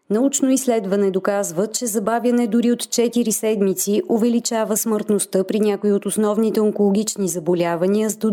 Научно изследване доказва, че забавяне дори от 4 седмици увеличава смъртността при някои от основните онкологични заболявания с до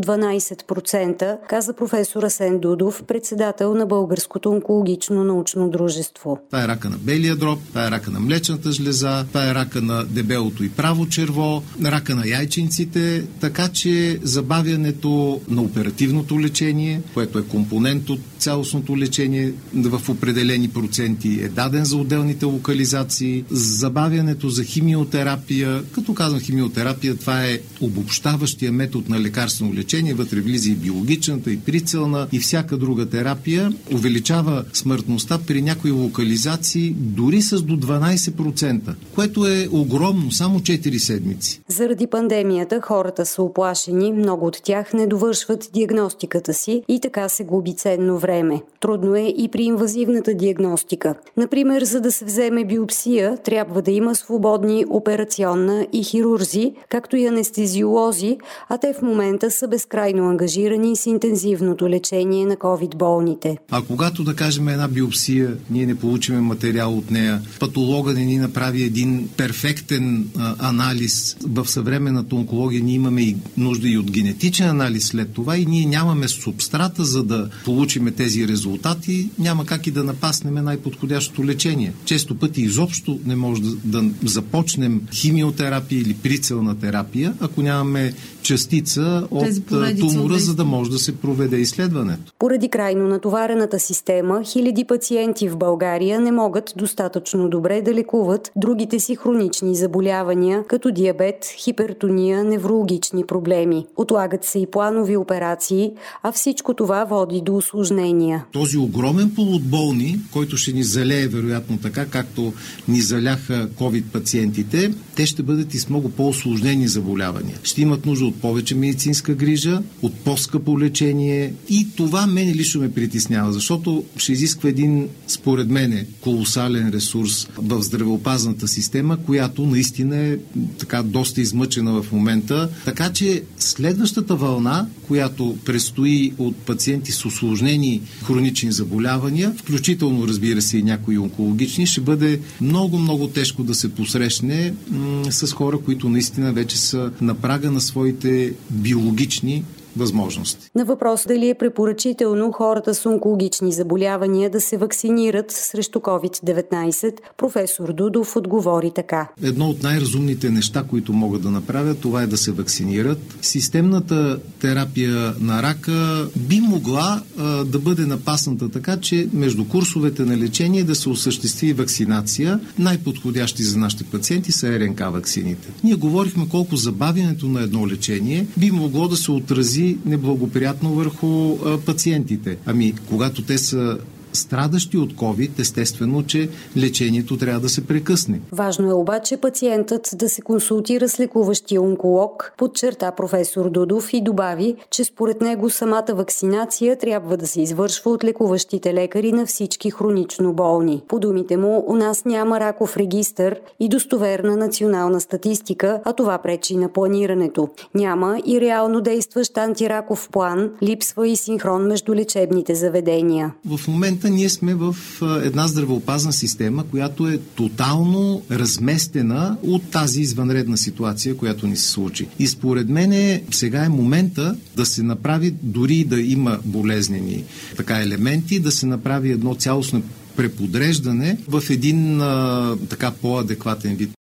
12%, каза професор Асен Дудов, председател на Българското онкологично научно дружество. Това е рака на белия дроб, това е рака на млечната жлеза, това е рака на дебелото и право черво, рака на яйченците, така че забавянето на оперативното лечение, което е компонент от цялостното лечение в определени проценти, е даден за отделните локализации. Забавянето за химиотерапия, като казвам химиотерапия, това е обобщаващия метод на лекарствено лечение, вътре влиза и биологичната, и прицелна, и всяка друга терапия, увеличава смъртността при някои локализации дори с до 12%, което е огромно, само 4 седмици. Заради пандемията хората са уплашени, много от тях не довършват диагностиката си и така се губи ценно време. Трудно е и при инвазивната диагностика. Например, за да се вземе биопсия, трябва да има свободни операционна и хирурзи, както и анестезиолози, а те в момента са безкрайно ангажирани с интензивното лечение на ковид-болните. А когато, да кажем, една биопсия, ние не получиме материал от нея, патолога не ни направи един перфектен анализ, в съвременната онкология ние имаме и нужда и от генетичен анализ след това и ние нямаме субстрата, за да получиме тези резултати, няма как и да напаснем най-подходящото лечение. Често пъти изобщо не може да започнем химиотерапия или прицелна терапия, ако нямаме частица от тумора, за да може да се проведе изследването. Поради крайно натоварената система, хиляди пациенти в България не могат достатъчно добре да лекуват другите си хронични заболявания, като диабет, хипертония, неврологични проблеми. Отлагат се и планови операции, а всичко това води до усложнения. Този огромен пул от болни, който ще ни залее вероятно така, както ни заляха COVID пациентите, те ще бъдат и с много по-усложнени заболявания. Ще имат нужда от повече медицинска грижа, от по-скъпо лечение и това мене лично ме притеснява, защото ще изисква един, според мене, колосален ресурс в здравеопазната система, която наистина е така доста измъчена в момента. Така че следващата вълна, която предстои от пациенти с усложнени хронични заболявания, включително, разбира се, и някои онкологични, ще бъде много тежко да се посрещне с хора, които наистина вече са на прага на своите биологични възможности. На въпрос дали е препоръчително хората с онкологични заболявания да се вакцинират срещу COVID-19, професор Дудов отговори така. Едно от най-разумните неща, които могат да направят, това е да се вакцинират. Системната терапия на рака би могла да бъде напасната така, че между курсовете на лечение да се осъществи вакцинация. Най-подходящи за нашите пациенти са РНК ваксините. Ние говорихме колко забавянето на едно лечение би могло да се отрази неблагоприятно върху пациентите. Когато те са страдащи от COVID, естествено, че лечението трябва да се прекъсне. Важно е обаче пациентът да се консултира с лекуващия онколог, подчерта професор Дудов и добави, че според него самата вакцинация трябва да се извършва от лекуващите лекари на всички хронично болни. По думите му, у нас няма раков регистър и достоверна национална статистика, а това пречи на планирането. Няма и реално действащ антираков план, липсва и синхрон между лечебните заведения. В момента ние сме в една здравеопазна система, която е тотално разместена от тази извънредна ситуация, която ни се случи. И според мен сега е момента да се направи, дори да има болезнени елементи, да се направи едно цялостно преподреждане в един така по-адекватен вид.